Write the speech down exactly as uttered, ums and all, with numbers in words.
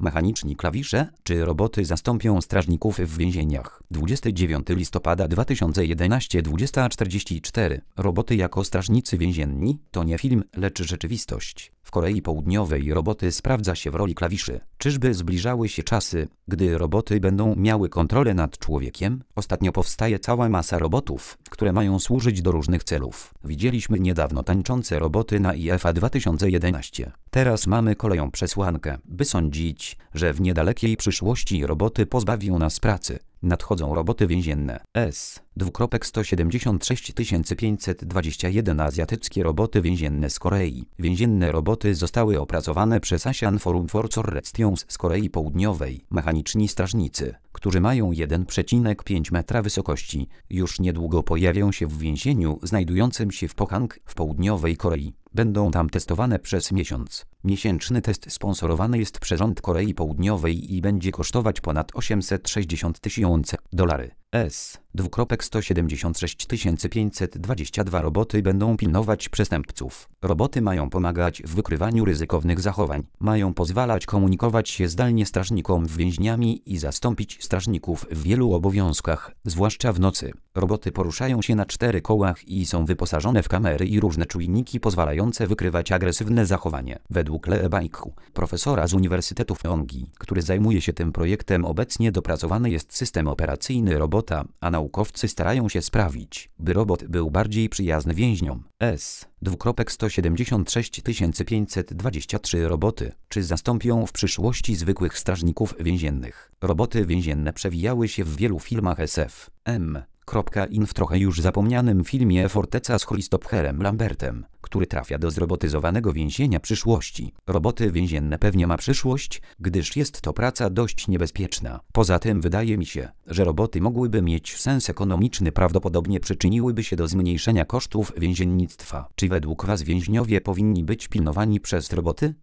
Mechaniczni klawisze czy roboty zastąpią strażników w więzieniach? dwudziestego dziewiątego listopada dwa tysiące jedenastego, dwudziesta czterdzieści cztery. Roboty jako strażnicy więzienni to nie film, lecz rzeczywistość. W Korei Południowej roboty sprawdza się w roli klawiszy. Czyżby zbliżały się czasy, gdy roboty będą miały kontrolę nad człowiekiem? Ostatnio powstaje cała masa robotów, które mają służyć do różnych celów. Widzieliśmy niedawno tańczące roboty na I F A dwa tysiące jedenaście. Teraz mamy kolejną przesłankę, by sądzić, że w niedalekiej przyszłości roboty pozbawią nas pracy. Nadchodzą roboty więzienne. S. sto siedemdziesiąt sześć tysięcy pięćset dwadzieścia jeden Azjatyckie roboty więzienne z Korei. Więzienne roboty zostały opracowane przez Asian Forum for Corrections z Korei Południowej. Mechaniczni strażnicy, którzy mają jeden przecinek pięć metra wysokości, już niedługo pojawią się w więzieniu znajdującym się w Pohang w południowej Korei. Będą tam testowane przez miesiąc. Miesięczny test sponsorowany jest przez rząd Korei Południowej i będzie kosztować ponad osiemset sześćdziesiąt tysięcy dolarów. S. sto siedemdziesiąt sześć tysięcy pięćset dwadzieścia dwa Roboty będą pilnować przestępców. Roboty mają pomagać w wykrywaniu ryzykownych zachowań. Mają pozwalać komunikować się zdalnie strażnikom z więźniami i zastąpić strażników w wielu obowiązkach, zwłaszcza w nocy. Roboty poruszają się na czterech kołach i są wyposażone w kamery i różne czujniki pozwalające wykrywać agresywne zachowanie. Według Lee Baek-hu, profesora z Uniwersytetu w Pyeonggi, który zajmuje się tym projektem, obecnie dopracowany jest system operacyjny robota, a naukowcy starają się sprawić, by robot był bardziej przyjazny więźniom. S. sto siedemdziesiąt sześć tysięcy pięćset dwadzieścia trzy Roboty, czy zastąpią w przyszłości zwykłych strażników więziennych? Roboty więzienne przewijały się w wielu filmach S F M in w trochę już zapomnianym filmie Forteca z Christopherem Lambertem, który trafia do zrobotyzowanego więzienia przyszłości. Roboty więzienne pewnie ma przyszłość, gdyż jest to praca dość niebezpieczna. Poza tym wydaje mi się, że roboty mogłyby mieć sens ekonomiczny, prawdopodobnie przyczyniłyby się do zmniejszenia kosztów więziennictwa. Czy według Was więźniowie powinni być pilnowani przez roboty?